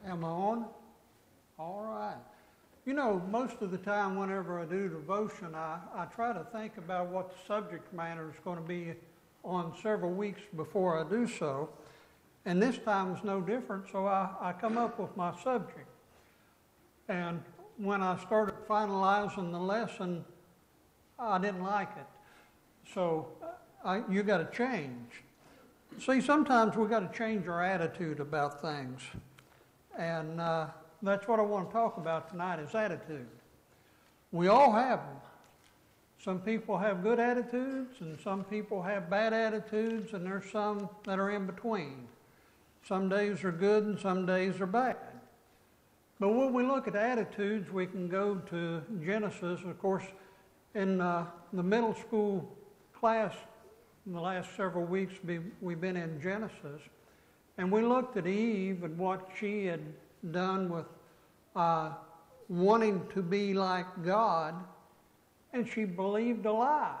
Am I on? All right. You know, most of the time whenever I do devotion, I try to think about what the subject matter is going to be on several weeks before I do so. And this time is no different, so I come up with my subject. And when I started finalizing the lesson, I didn't like it. So you got to change. See, sometimes we got to change our attitude about things. And that's what I want to talk about tonight is attitude. We all have them. Some people have good attitudes and some people have bad attitudes, and there's some that are in between. Some days are good and some days are bad. But when we look at attitudes, we can go to Genesis. Of course, in the middle school class in the last several weeks, we've been in Genesis. And we looked at Eve and what she had done with wanting to be like God, and she believed a lie.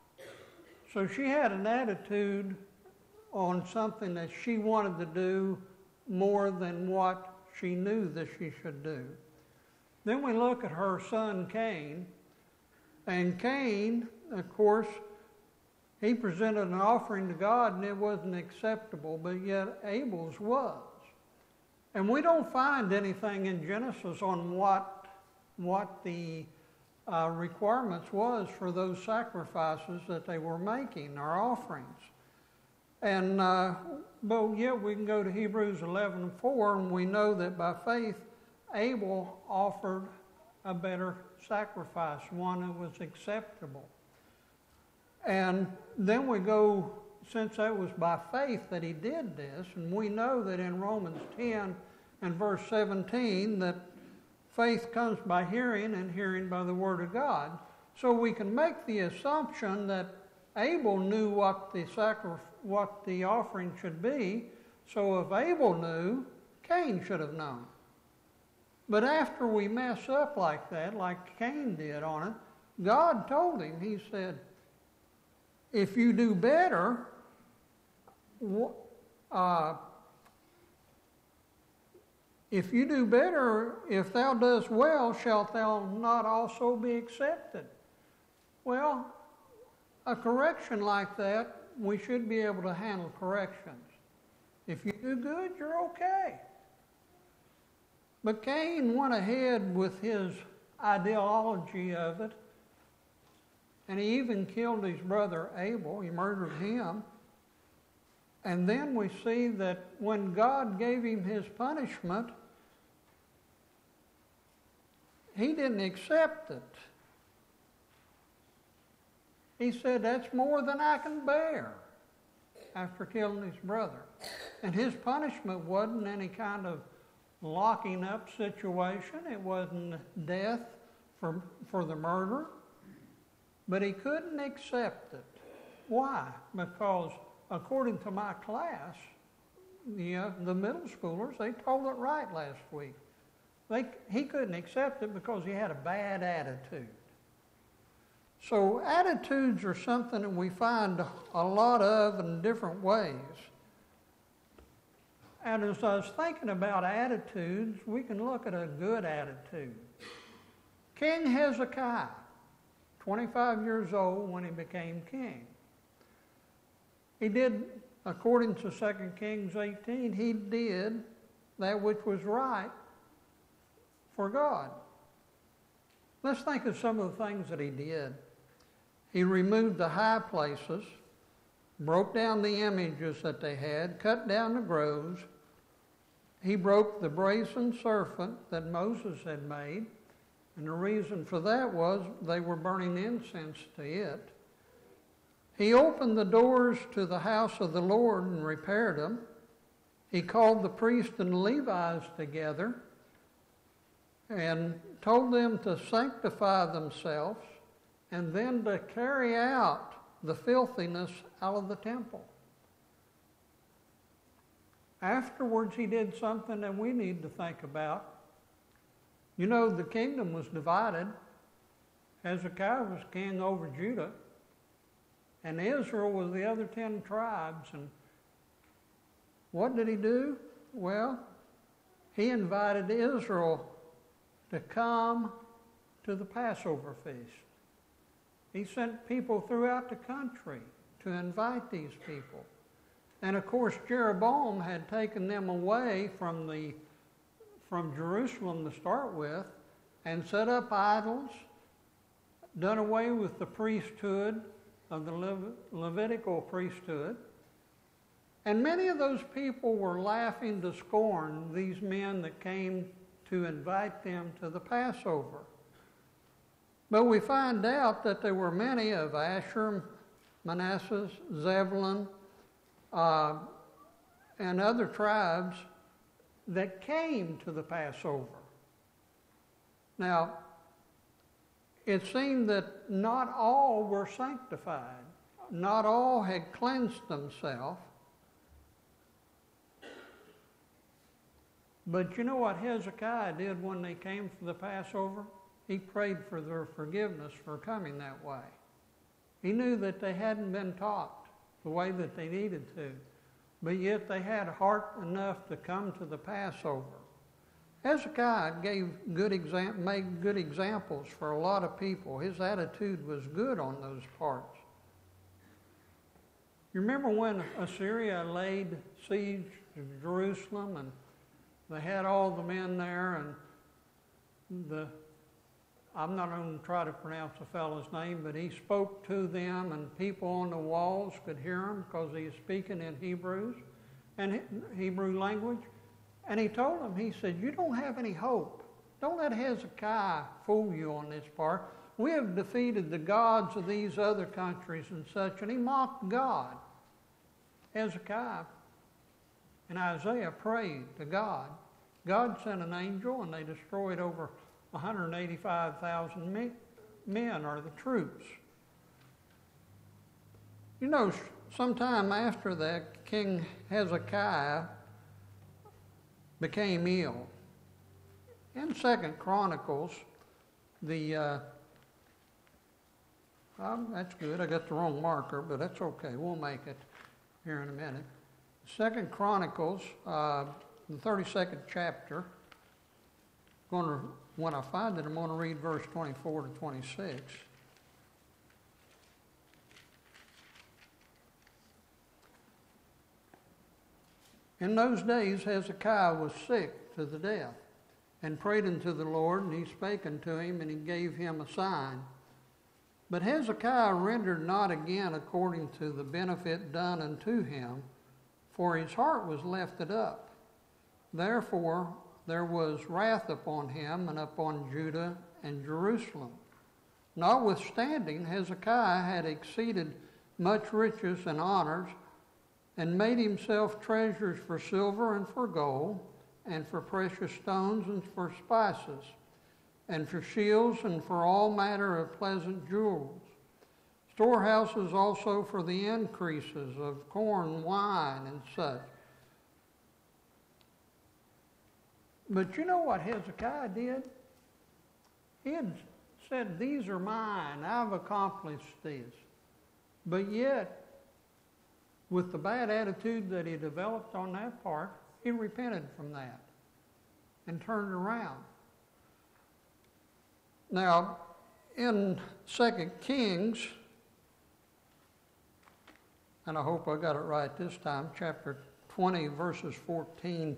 So she had an attitude on something that she wanted to do more than what she knew that she should do. Then we look at her son Cain, and Cain, of course, he presented an offering to God and it wasn't acceptable, but yet Abel's was. And we don't find anything in Genesis on what the requirements was for those sacrifices that they were making, or offerings. And but yet we can go to Hebrews 11:4, and we know that by faith Abel offered a better sacrifice, one that was acceptable. And then we go, since that was by faith that he did this, and we know that in Romans 10 and verse 17 that faith comes by hearing and hearing by the Word of God. So we can make the assumption that Abel knew what the offering should be, so if Abel knew, Cain should have known. But after we mess up like that, like Cain did on it, God told him, he said, if you do better, if thou doest well, shalt thou not also be accepted? Well, a correction like that, we should be able to handle corrections. If you do good, you're okay. But Cain went ahead with his ideology of it, and he even killed his brother Abel. He murdered him. And then we see that when God gave him his punishment, he didn't accept it. He said, that's more than I can bear, after killing his brother. And his punishment wasn't any kind of locking up situation. It wasn't death for the murder. But he couldn't accept it. Why? Because according to my class, the middle schoolers, they told it right last week. He couldn't accept it because he had a bad attitude. So attitudes are something that we find a lot of in different ways. And as I was thinking about attitudes, we can look at a good attitude. King Hezekiah, 25 years old when he became king. He did, according to 2 Kings 18, he did that which was right for God. Let's think of some of the things that he did. He removed the high places, broke down the images that they had, cut down the groves. He broke the brazen serpent that Moses had made. And the reason for that was they were burning incense to it. He opened the doors to the house of the Lord and repaired them. He called the priests and Levites together and told them to sanctify themselves and then to carry out the filthiness out of the temple. Afterwards, he did something that we need to think about. You know, the kingdom was divided. Hezekiah was king over Judah, and Israel was the other 10 tribes. And what did he do? Well, he invited Israel to come to the Passover feast. He sent people throughout the country to invite these people. And of course, Jeroboam had taken them away from Jerusalem to start with and set up idols, done away with the priesthood of the Levitical priesthood. And many of those people were laughing to scorn these men that came to invite them to the Passover. But we find out that there were many of Asher, Manasseh, Zebulun, and other tribes that came to the Passover. Now, it seemed that not all were sanctified. Not all had cleansed themselves. But you know what Hezekiah did when they came for the Passover? He prayed for their forgiveness for coming that way. He knew that they hadn't been taught the way that they needed to, but yet they had heart enough to come to the Passover. Hezekiah made good examples for a lot of people. His attitude was good on those parts. You remember when Assyria laid siege to Jerusalem, and they had all the men there, and I'm not going to try to pronounce the fellow's name, but he spoke to them, and people on the walls could hear him because he was speaking in Hebrews and Hebrew language. And he told them, he said, you don't have any hope. Don't let Hezekiah fool you on this part. We have defeated the gods of these other countries and such. And he mocked God. Hezekiah and Isaiah prayed to God. God sent an angel, and they destroyed over 185,000 men, or the troops. You know, sometime after that, King Hezekiah became ill. In 2 Chronicles, that's good, I got the wrong marker, but that's okay, we'll make it here in a minute. 2 Chronicles, the 32nd chapter, when I find it, I'm going to read verse 24 to 26. In those days Hezekiah was sick to the death, and prayed unto the Lord, and he spake unto him, and he gave him a sign. But Hezekiah rendered not again according to the benefit done unto him, for his heart was lifted up. Therefore there was wrath upon him, and upon Judah and Jerusalem. Notwithstanding, Hezekiah had exceeded much riches and honors, and made himself treasures for silver and for gold, and for precious stones and for spices, and for shields and for all manner of pleasant jewels. Storehouses also for the increases of corn, wine, and such. But you know what Hezekiah did? He had said, these are mine, I've accomplished this. But yet, with the bad attitude that he developed on that part, he repented from that and turned around. Now, in 2 Kings, and I hope I got it right this time, chapter 20, verses 14.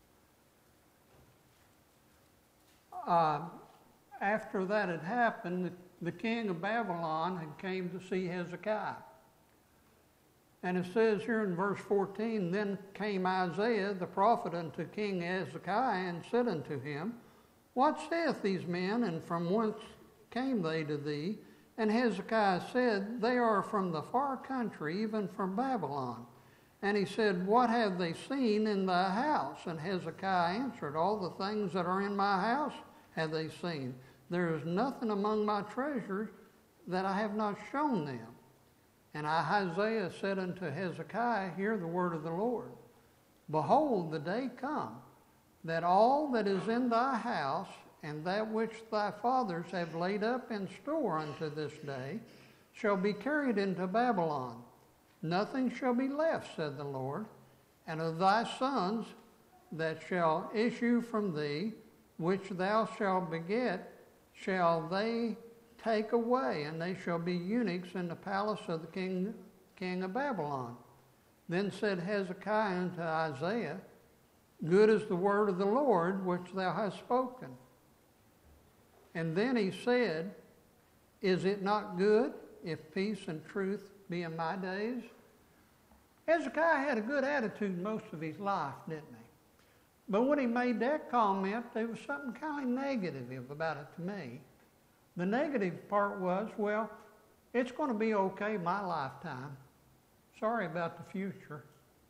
After that had happened, the king of Babylon had came to see Hezekiah. And it says here in verse 14, then came Isaiah the prophet unto King Hezekiah, and said unto him, what saith these men, and from whence came they to thee? And Hezekiah said, they are from the far country, even from Babylon. And he said, what have they seen in thy house? And Hezekiah answered, all the things that are in my house have they seen. There is nothing among my treasures that I have not shown them. And Isaiah said unto Hezekiah, hear the word of the Lord. Behold, the day come, that all that is in thy house, and that which thy fathers have laid up in store unto this day, shall be carried into Babylon. Nothing shall be left, said the Lord. And of thy sons that shall issue from thee, which thou shalt beget, shall they take away, and they shall be eunuchs in the palace of the king of Babylon. Then said Hezekiah unto Isaiah, Good is the word of the Lord which thou hast spoken. And then he said, Is it not good if peace and truth be in my days? Hezekiah had a good attitude most of his life, didn't he? But when he made that comment, there was something kind of negative about it to me. The negative part was, well, it's going to be okay my lifetime. Sorry about the future.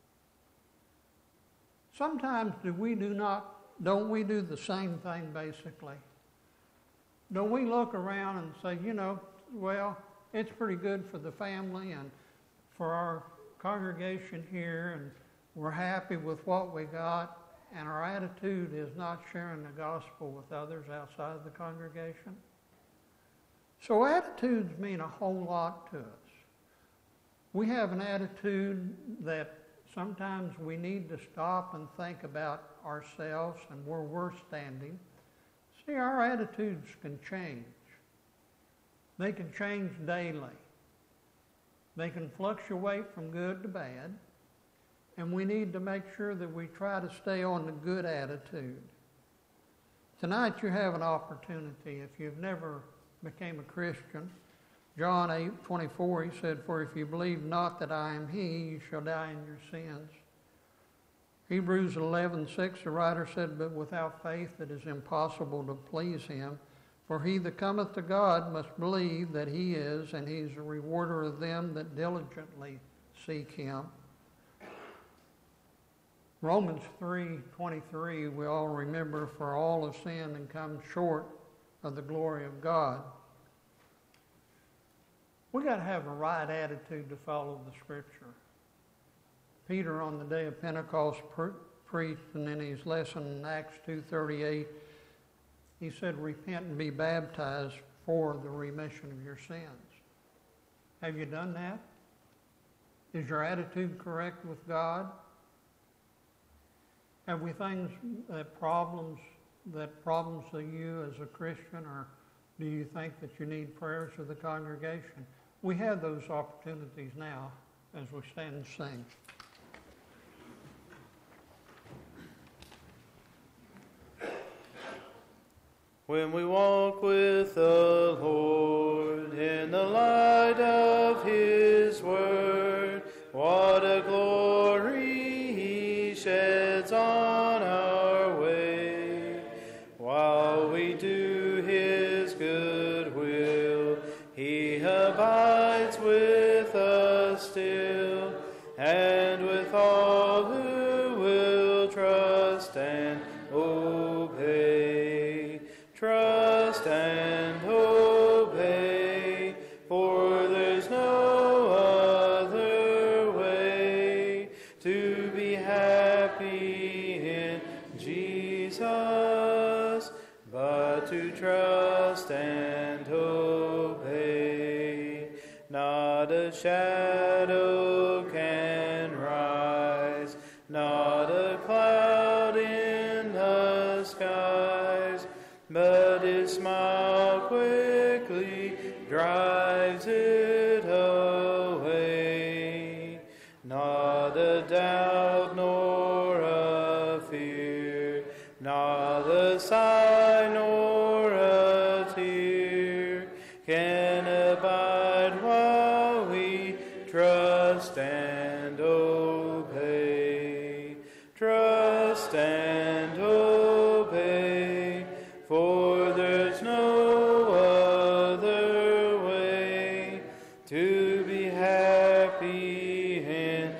Sometimes don't we do the same thing basically? Don't we look around and say, well, it's pretty good for the family and for our congregation here, and we're happy with what we got, and our attitude is not sharing the gospel with others outside of the congregation? So attitudes mean a whole lot to us. We have an attitude that sometimes we need to stop and think about ourselves and where we're standing. See, our attitudes can change. They can change daily. They can fluctuate from good to bad, and we need to make sure that we try to stay on the good attitude. Tonight you have an opportunity. If you've never became a Christian, John 8:24, he said, For if you believe not that I am he, you shall die in your sins. Hebrews 11:6, the writer said, But without faith it is impossible to please him. For he that cometh to God must believe that he is, and he is a rewarder of them that diligently seek him. Romans 3:23, we all remember, For all have sinned and come short of the glory of God. We got to have a right attitude to follow the Scripture. Peter on the day of Pentecost preached, and in his lesson in Acts 2:38, he said, Repent and be baptized for the remission of your sins. Have you done that? Is your attitude correct with God? Have we things problems that you as a Christian, or do you think that you need prayers of the congregation? We have those opportunities now as we stand and sing. When we walk with the Lord in the light of his word, what a glory he sheds on our way. While we do his good will, he abides with us still, and with all who will trust and obey. Trust and obey, for there's no other way to be happy in Jesus, but to trust and obey. Not a shadow can rise, not a cloud in the skies, but his smile quickly drives it away. Not a doubt nor a fear, not a sigh nor a tear can abide while we trust and obey. Trust and obey, for there's no other way to be happy in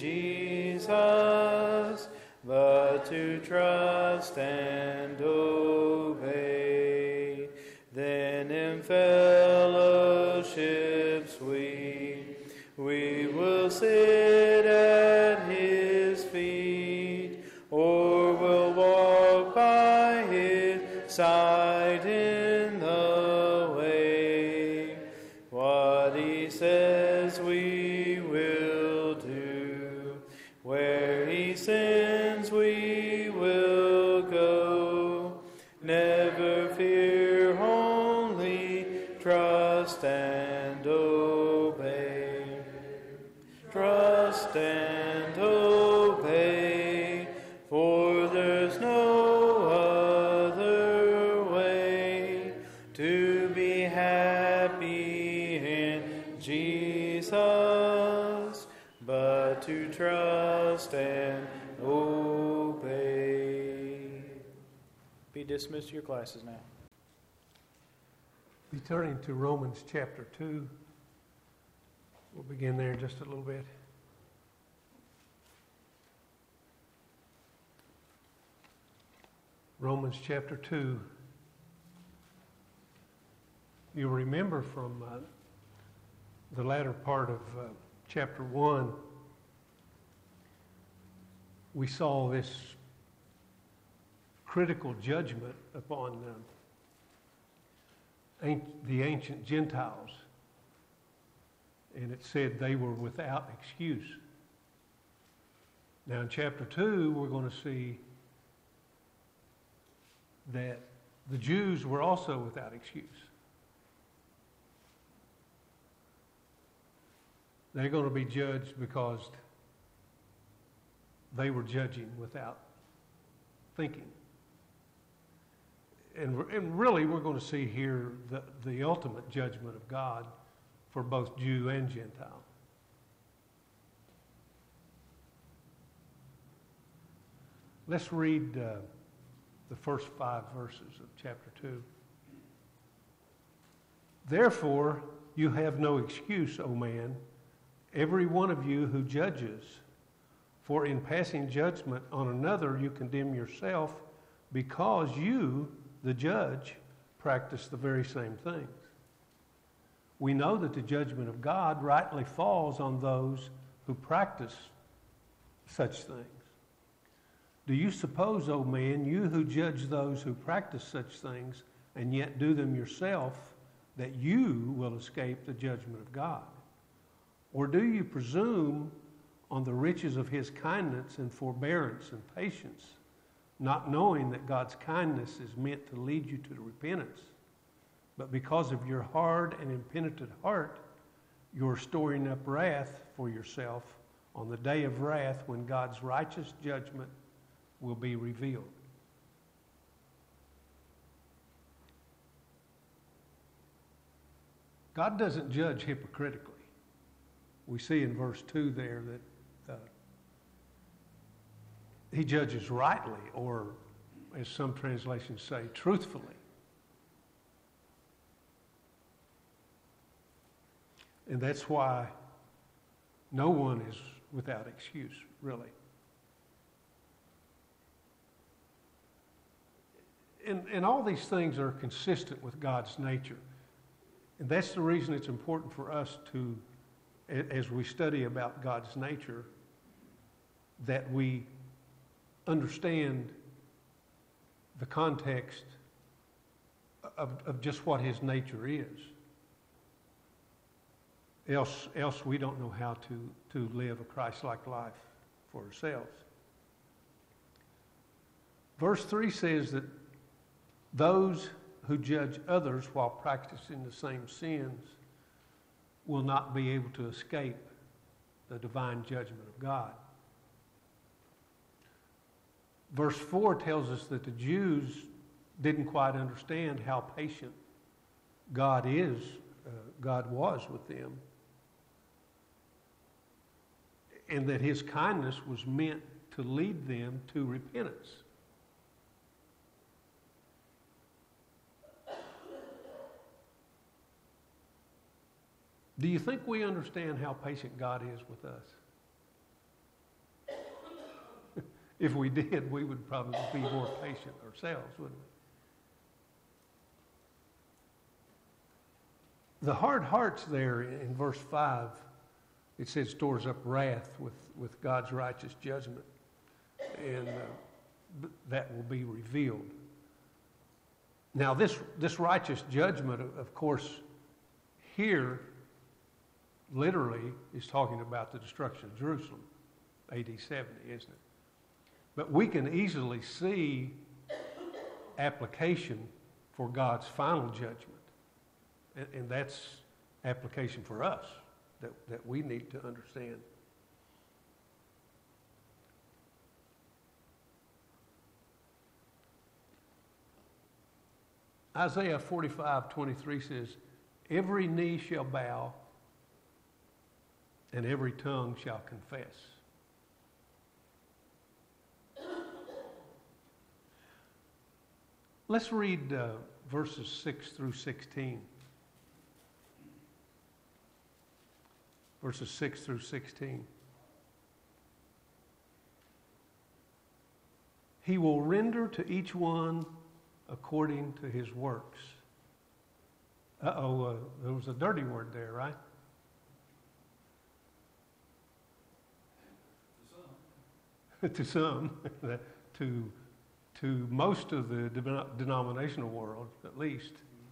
Jesus, but to trust and obey. Then in fellowships we will sit at his feet, or will walk by his side in the way. What he says we will do, where he sends we will to trust and obey. Be dismissed to your classes now. Be turning to Romans chapter 2. We'll begin there in just a little bit. Romans chapter 2. You'll remember from the latter part of chapter 1, we saw this critical judgment upon the ancient Gentiles. And it said they were without excuse. Now in chapter 2, we're going to see that the Jews were also without excuse. They're going to be judged because they were judging without thinking. And really, we're going to see here the ultimate judgment of God for both Jew and Gentile. Let's read the first 5 verses of chapter 2. Therefore, you have no excuse, O man, every one of you who judges. For in passing judgment on another, you condemn yourself, because you, the judge, practice the very same things. We know that the judgment of God rightly falls on those who practice such things. Do you suppose, O man, you who judge those who practice such things and yet do them yourself, that you will escape the judgment of God? Or do you presume on the riches of his kindness and forbearance and patience, not knowing that God's kindness is meant to lead you to repentance? But because of your hard and impenitent heart, you are storing up wrath for yourself on the day of wrath, when God's righteous judgment will be revealed. God doesn't judge hypocritically. We see in verse 2 there that he judges rightly, or as some translations say, truthfully. And that's why no one is without excuse, really. And all these things are consistent with God's nature. And that's the reason it's important for us to, as we study about God's nature, that we understand the context of just what his nature is. Else we don't know how to live a Christ-like life for ourselves. Verse 3 says that those who judge others while practicing the same sins will not be able to escape the divine judgment of God. Verse 4 tells us that the Jews didn't quite understand how patient God was with them, and that his kindness was meant to lead them to repentance. Do you think we understand how patient God is with us? If we did, we would probably be more patient ourselves, wouldn't we? The hard hearts there in verse 5, it says stores up wrath with God's righteous judgment, and that will be revealed. Now this righteous judgment, of course, here literally is talking about the destruction of Jerusalem, AD 70, isn't it? But we can easily see application for God's final judgment. And that's application for us that we need to understand. Isaiah 45:23 says, every knee shall bow and every tongue shall confess. Let's read verses 6 through 16. Verses 6 through 16. He will render to each one according to his works. There was a dirty word there, right? To some. To most of the denominational world, at least.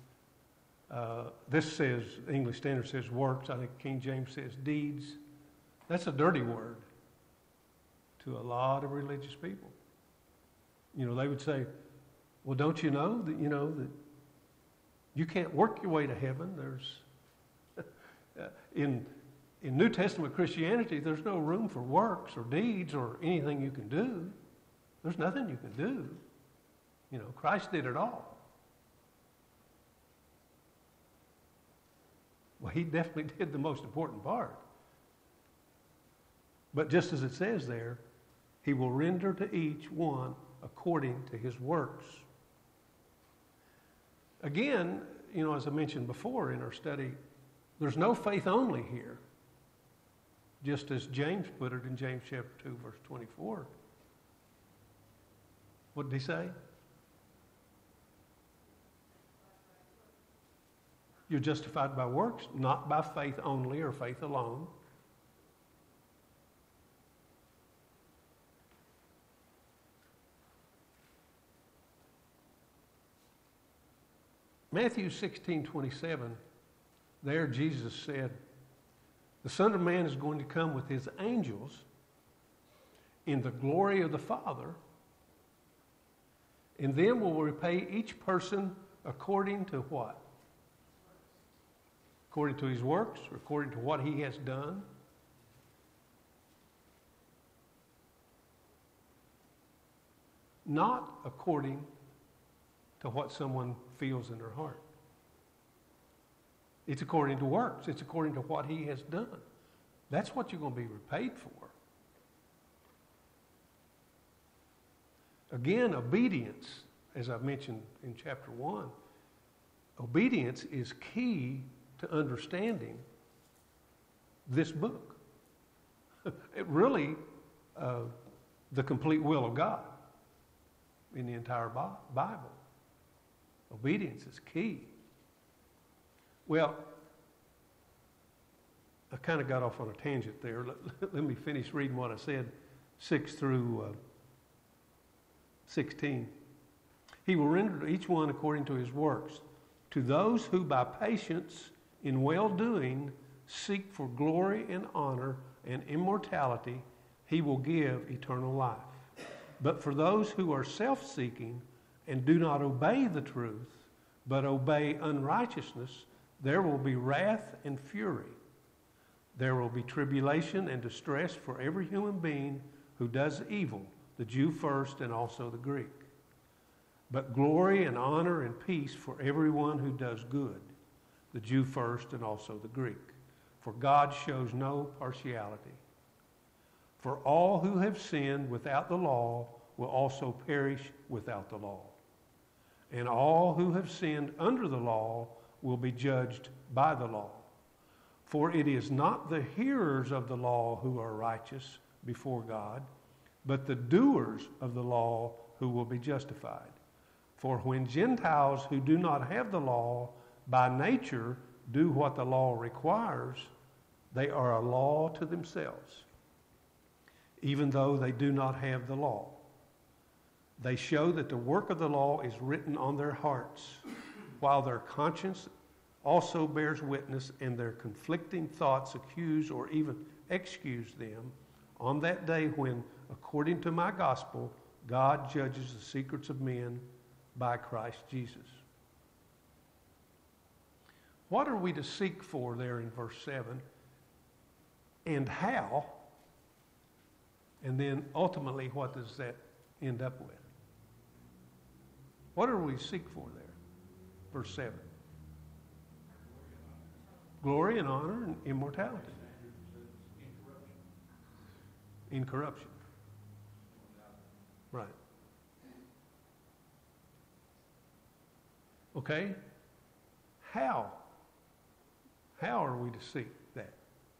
This says, English Standard says works. I think King James says deeds. That's a dirty word to a lot of religious people. You know, they would say, well, don't you know that you can't work your way to heaven? There's in New Testament Christianity, there's no room for works or deeds or anything you can do. There's nothing you can do. You know, Christ did it all. Well, he definitely did the most important part. But just as it says there, he will render to each one according to his works. Again, you know, as I mentioned before in our study, there's no faith only here. Just as James put it in James chapter 2, verse 24. What did he say? You're justified by works, not by faith only or faith alone. Matthew 16:27, there Jesus said, the Son of Man is going to come with his angels in the glory of the Father, and then will repay each person according to what? According to his works, or according to what he has done. Not according to what someone feels in their heart. It's according to works. It's according to what he has done. That's what you're going to be repaid for. Again, obedience, as I've mentioned in chapter 1, obedience is key to understanding this book. It really, the complete will of God in the entire Bible. Obedience is key. Well, I kind of got off on a tangent there. Let me finish reading what I said, 6 through 16. He will render to each one according to his works. To those who by patience in well-doing seek for glory and honor and immortality, he will give eternal life. But for those who are self-seeking and do not obey the truth, but obey unrighteousness, there will be wrath and fury. There will be tribulation and distress for every human being who does evil, the Jew first and also the Greek. But glory and honor and peace for everyone who does good, the Jew first and also the Greek. For God shows no partiality. For all who have sinned without the law will also perish without the law. And all who have sinned under the law will be judged by the law. For it is not the hearers of the law who are righteous before God, but the doers of the law who will be justified. For when Gentiles who do not have the law by nature do what the law requires, they are a law to themselves, even though they do not have the law. They show that the work of the law is written on their hearts, while their conscience also bears witness, and their conflicting thoughts accuse or even excuse them on that day when, according to my gospel, God judges the secrets of men by Christ Jesus. What are we to seek for there in verse 7? And how? And then ultimately, what does that end up with? What are we to seek for there? Verse 7. Glory and honor and immortality. Incorruption. Right. Okay? How? How are we to seek that?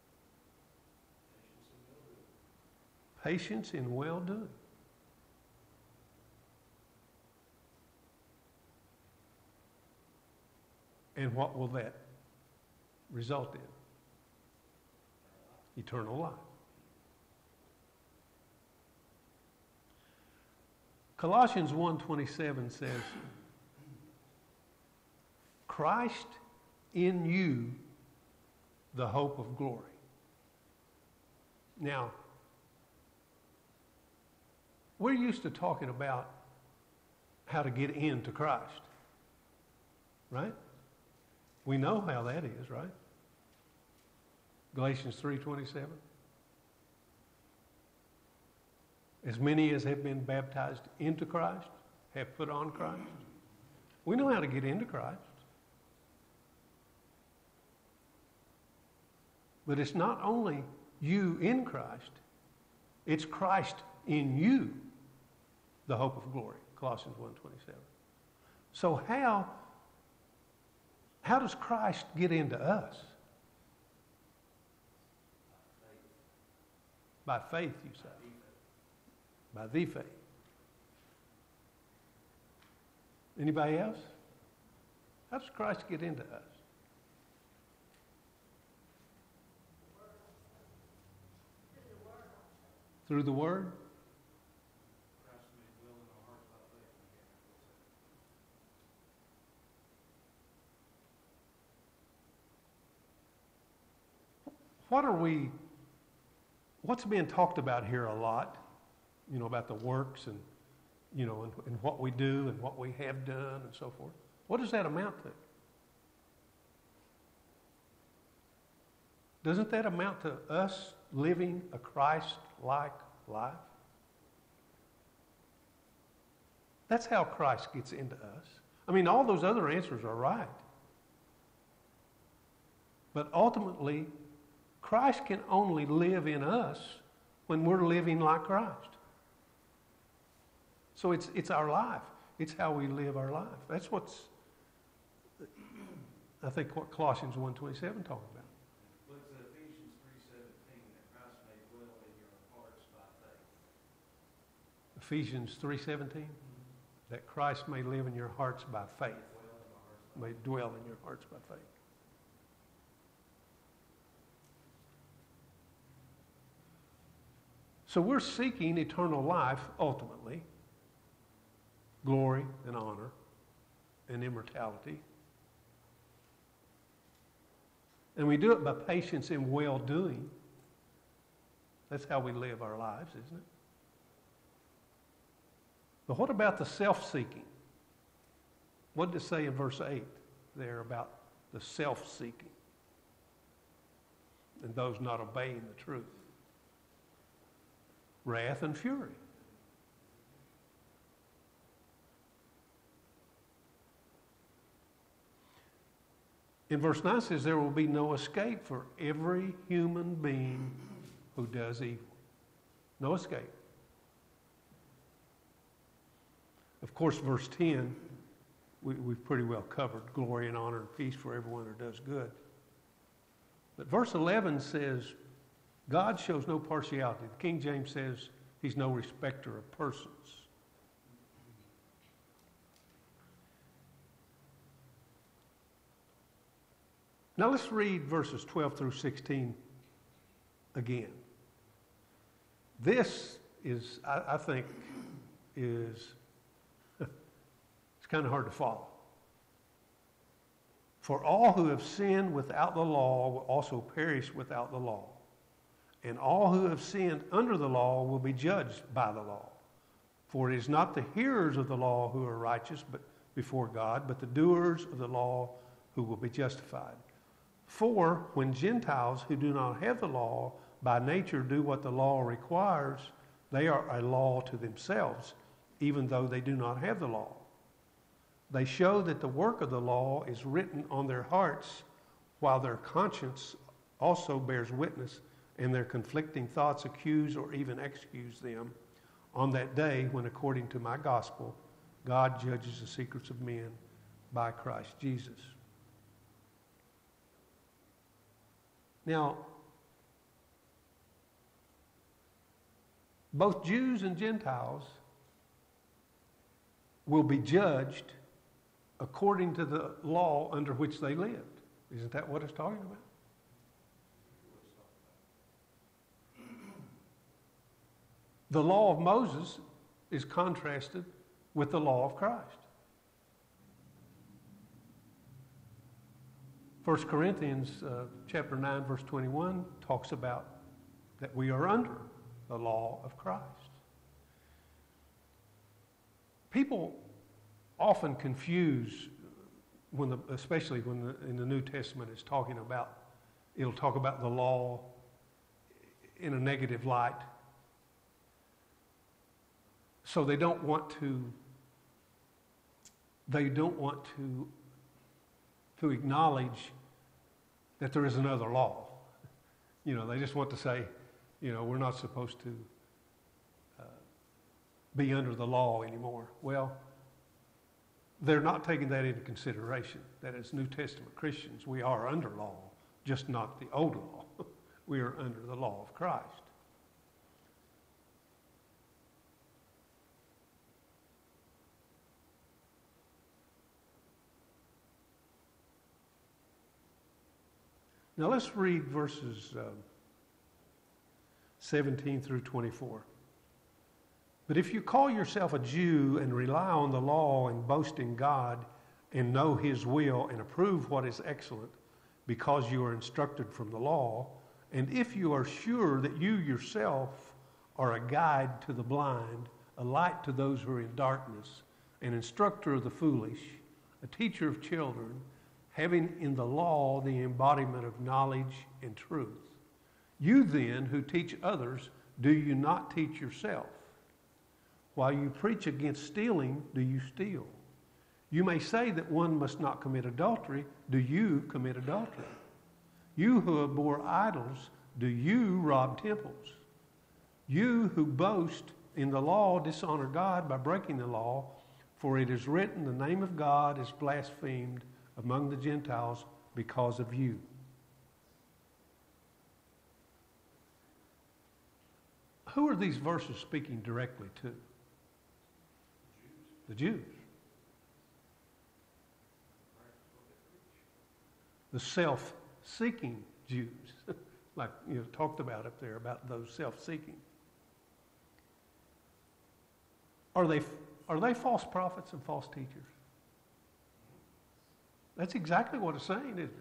Patience in well-doing. And what will that result in? Eternal life. Colossians 1:27 says, Christ in you, the hope of glory. Now, we're used to talking about how to get into Christ, right? We know how that is, right? Galatians 3:27. As many as have been baptized into Christ have put on Christ. We know how to get into Christ. But it's not only you in Christ, it's Christ in you, the hope of glory. Colossians 1:27. So how does Christ get into us? By faith, you say. By the faith. Anybody else? How does Christ get into us? Through the Word? What's being talked about here a lot, about the works and, and what we do and what we have done and so forth. What does that amount to? Doesn't that amount to us living a Christ-like life? That's how Christ gets into us. I mean, all those other answers are right. But ultimately, Christ can only live in us when we're living like Christ. So it's our life. It's how we live our life. That's what Colossians 1:27 talking about. Look at Ephesians 3:17, that Christ may dwell in your hearts by faith. Ephesians 3:17, that Christ may live in your hearts by faith. May dwell in your hearts by faith. So we're seeking eternal life ultimately, glory and honor and immortality. And we do it by patience in well-doing. That's how we live our lives, isn't it? But what about the self-seeking? What did it say in verse 8 there about the self-seeking and those not obeying the truth? Wrath and fury. In verse 9 it says, there will be no escape for every human being who does evil. No escape. Of course, verse 10, we've pretty well covered glory and honor and peace for everyone who does good. But verse 11 says, God shows no partiality. The King James says he's no respecter of persons. Now let's read verses 12 through 16 again. This is, I think, it's kind of hard to follow. For all who have sinned without the law will also perish without the law. And all who have sinned under the law will be judged by the law. For it is not the hearers of the law who are righteous but before God, but the doers of the law who will be justified. For when Gentiles who do not have the law by nature do what the law requires, they are a law to themselves, even though they do not have the law. They show that the work of the law is written on their hearts, while their conscience also bears witness, and their conflicting thoughts accuse or even excuse them on that day when, according to my gospel, God judges the secrets of men by Christ Jesus. Now, both Jews and Gentiles will be judged according to the law under which they lived. Isn't that what it's talking about? The law of Moses is contrasted with the law of Christ. 1 Corinthians chapter 9, verse 21 talks about that we are under the law of Christ. People often confuse, especially when in the New Testament it's talking about, it'll talk about the law in a negative light. So they don't want to acknowledge that there is another law. They just want to say, we're not supposed to be under the law anymore. Well, they're not taking that into consideration, that as New Testament Christians, we are under law, just not the old law. We are under the law of Christ. Now let's read verses 17 through 24. But if you call yourself a Jew and rely on the law and boast in God and know His will and approve what is excellent because you are instructed from the law, and if you are sure that you yourself are a guide to the blind, a light to those who are in darkness, an instructor of the foolish, a teacher of children, having in the law the embodiment of knowledge and truth. You then, who teach others, do you not teach yourself? While you preach against stealing, do you steal? You may say that one must not commit adultery. Do you commit adultery? You who abhor idols, do you rob temples? You who boast in the law dishonor God by breaking the law, for it is written, the name of God is blasphemed among the Gentiles because of you. Who are these verses speaking directly to? The Jews. The self-seeking Jews, like talked about up there, about those self-seeking. Are they false prophets and false teachers? That's exactly what it's saying, isn't it?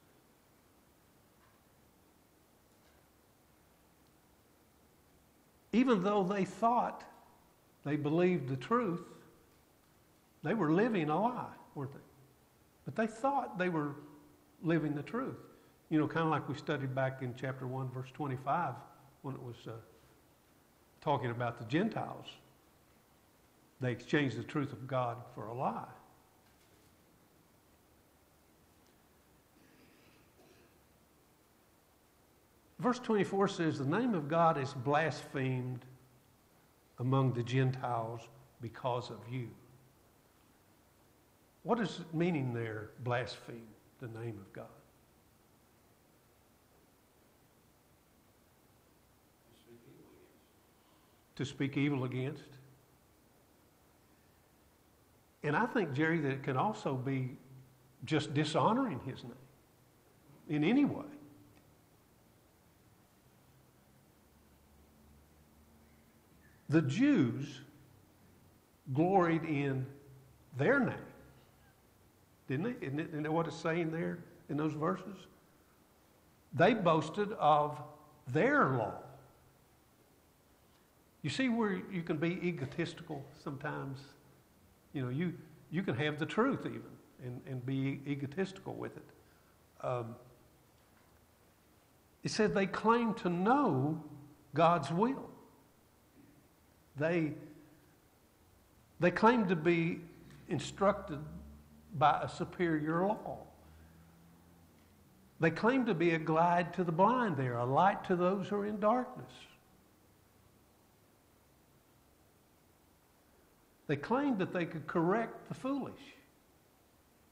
Even though they thought they believed the truth, they were living a lie, weren't they? But they thought they were living the truth. Kind of like we studied back in chapter 1, verse 25, when it was talking about the Gentiles. They exchanged the truth of God for a lie. Verse 24 says, the name of God is blasphemed among the Gentiles because of you. What is it meaning there, blaspheme the name of God? To speak evil against. And I think, Jerry, that it can also be just dishonoring His name in any way. The Jews gloried in their name, didn't they? Isn't that what it's saying there in those verses? They boasted of their law. You see where you can be egotistical sometimes? You can have the truth even and be egotistical with it. It said they claim to know God's will. They claim to be instructed by a superior law. They claim to be a guide to the blind there, a light to those who are in darkness. They claimed that they could correct the foolish.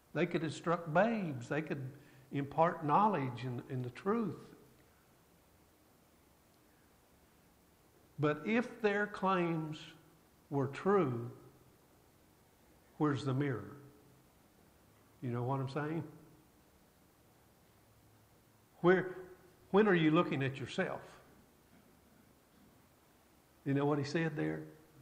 They could instruct babes. They could impart knowledge in the truth. But if their claims were true, where's the mirror? You know what I'm saying? When are you looking at yourself? You know what he said there?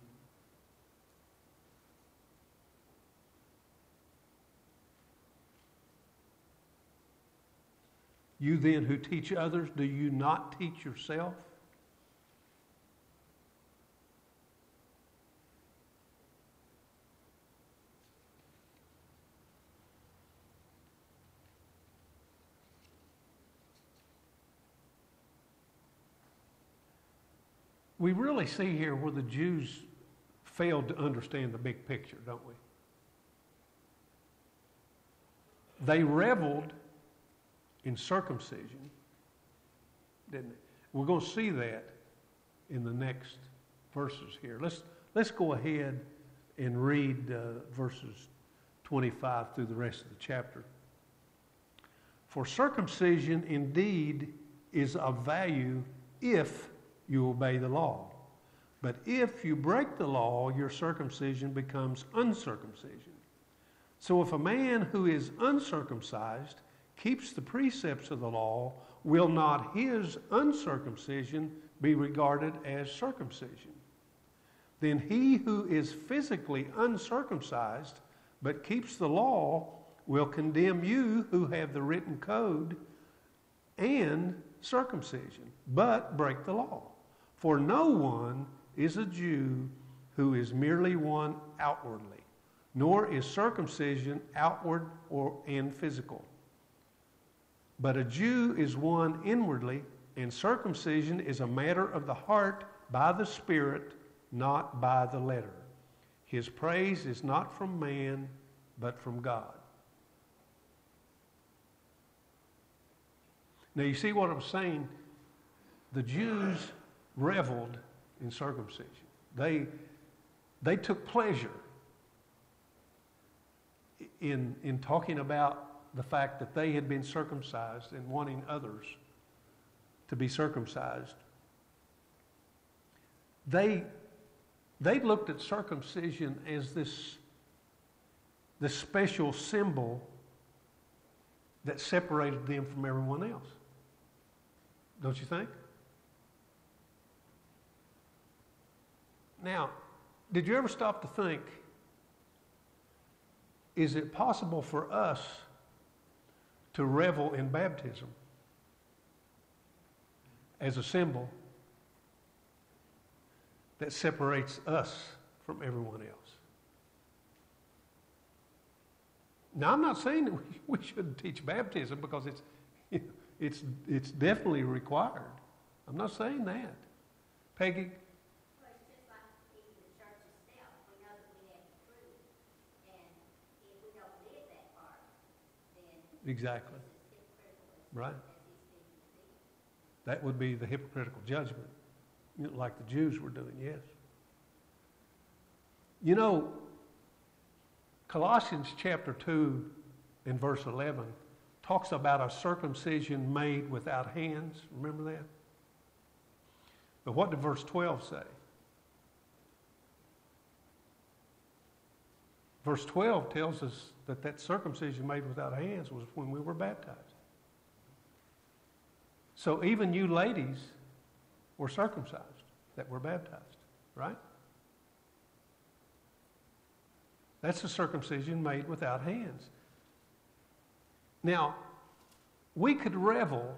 You then who teach others, do you not teach yourself? We really see here where the Jews failed to understand the big picture, don't we? They reveled in circumcision, didn't they? We're going to see that in the next verses here. Let's go ahead and read verses 25 through the rest of the chapter. For circumcision indeed is of value if you obey the law. But if you break the law, your circumcision becomes uncircumcision. So if a man who is uncircumcised keeps the precepts of the law, will not his uncircumcision be regarded as circumcision? Then he who is physically uncircumcised but keeps the law will condemn you who have the written code and circumcision, but break the law. For no one is a Jew who is merely one outwardly, nor is circumcision outward and physical. But a Jew is one inwardly, and circumcision is a matter of the heart by the Spirit, not by the letter. His praise is not from man, but from God. Now you see what I'm saying? The Jews reveled in circumcision. They took pleasure in talking about the fact that they had been circumcised and wanting others to be circumcised. They looked at circumcision as this special symbol that separated them from everyone else. Don't you think? Now, did you ever stop to think, is it possible for us to revel in baptism as a symbol that separates us from everyone else? Now, I'm not saying that we shouldn't teach baptism because it's definitely required. I'm not saying that. Peggy? Well, it's just like even the church itself. We know that we have the truth. And if we don't live that part, then Exactly. it's hypocritical Right. as he's speaking to be. That would be the hypocritical judgment, like the Jews were doing, yes. You know, Colossians chapter 2 and verse 11 talks about a circumcision made without hands. Remember that? But what did verse 12 say? Verse 12 tells us that circumcision made without hands was when we were baptized. So even you ladies were circumcised that were baptized, right? That's a circumcision made without hands. Now, we could revel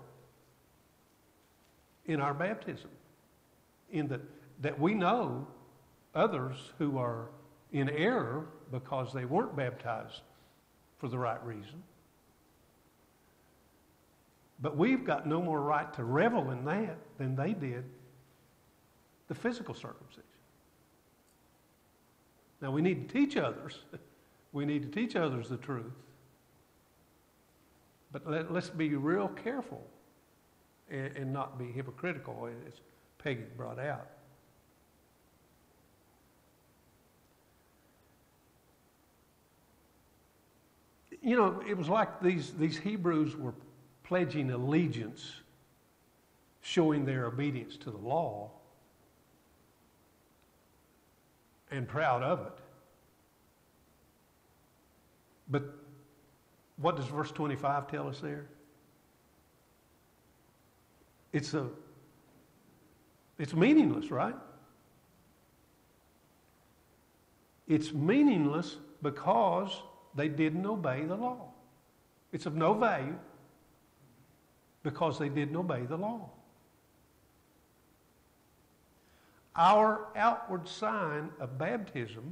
in our baptism, in that we know others who are in error because they weren't baptized for the right reason. But we've got no more right to revel in that than they did the physical circumcision. Now, we need to teach others. We need to teach others the truth. But let's be real careful and not be hypocritical, as Peggy brought out. You know, it was like these Hebrews were pledging allegiance, showing their obedience to the law, and proud of it. But what does verse 25 tell us there? It's meaningless, right? It's meaningless because they didn't obey the law. It's of no value because they didn't obey the law. Our outward sign of baptism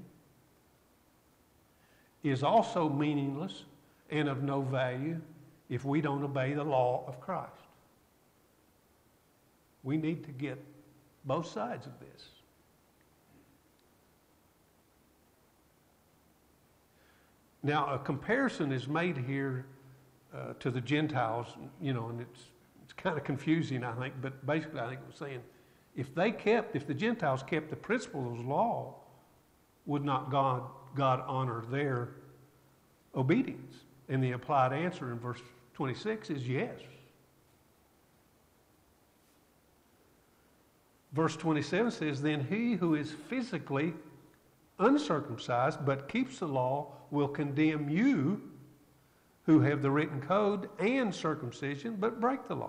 is also meaningless and of no value if we don't obey the law of Christ. We need to get both sides of this. Now, a comparison is made here to the Gentiles, you know, and it's kind of confusing, I think, but basically I think it was saying, if the Gentiles kept the principles of the law, would not God honor their obedience? And the implied answer in verse 26 is yes. Verse 27 says, then he who is physically uncircumcised but keeps the law will condemn you who have the written code and circumcision but break the law.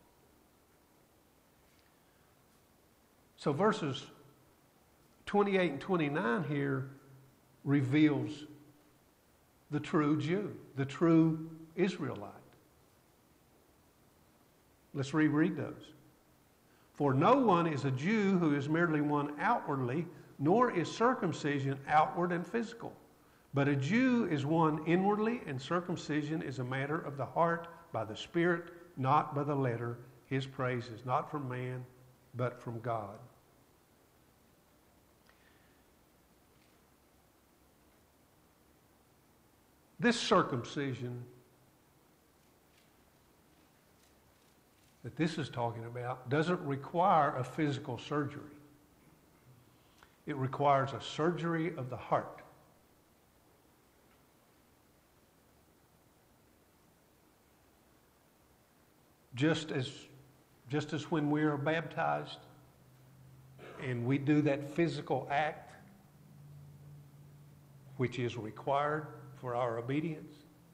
So verses 28 and 29 here reveals the true Jew, the true Israelite. Let's reread those. For no one is a Jew who is merely one outwardly, nor is circumcision outward and physical. But a Jew is one inwardly, and circumcision is a matter of the heart by the Spirit, not by the letter. His praise is not from man, but from God. This circumcision that this is talking about doesn't require a physical surgery. It requires a surgery of the heart. Just as when we are baptized and we do that physical act which is required for our obedience,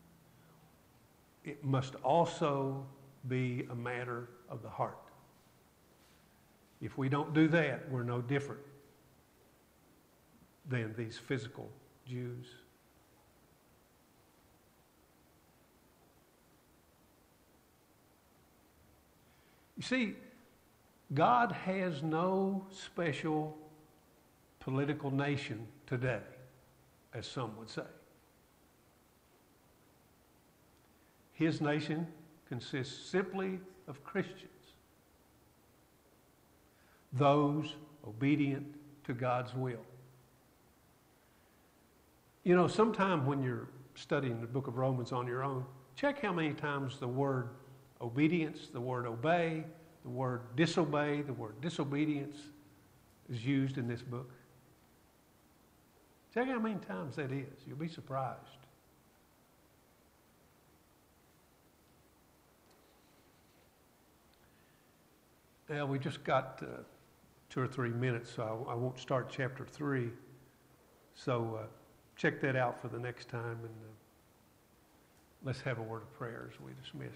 it must also be a matter of the heart. If we don't do that, we're no different than these physical Jews. You see, God has no special political nation today, as some would say. His nation consists simply of Christians, those obedient to God's will. You know, sometime when you're studying the book of Romans on your own, check how many times the word obedience, the word obey, the word disobey, the word disobedience is used in this book. Check how many times that is. You'll be surprised. Well, we just got 2 or 3 minutes, so I won't start chapter 3. So check that out for the next time, and let's have a word of prayer as we dismiss.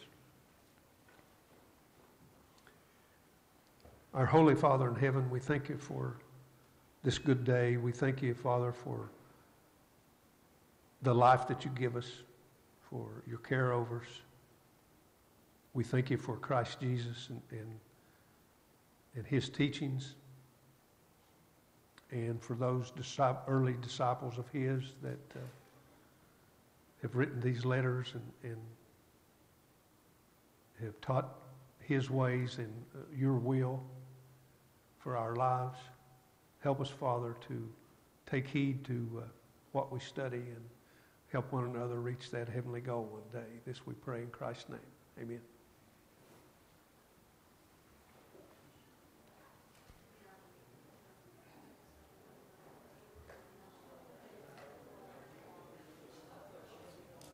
Our Holy Father in heaven, we thank you for this good day. We thank you, Father, for the life that you give us, for your care over us. We thank you for Christ Jesus and his teachings, and for those early disciples of his that have written these letters and have taught his ways and your will for our lives. Help us, Father, to take heed to what we study and help one another reach that heavenly goal one day. This we pray in Christ's name. Amen.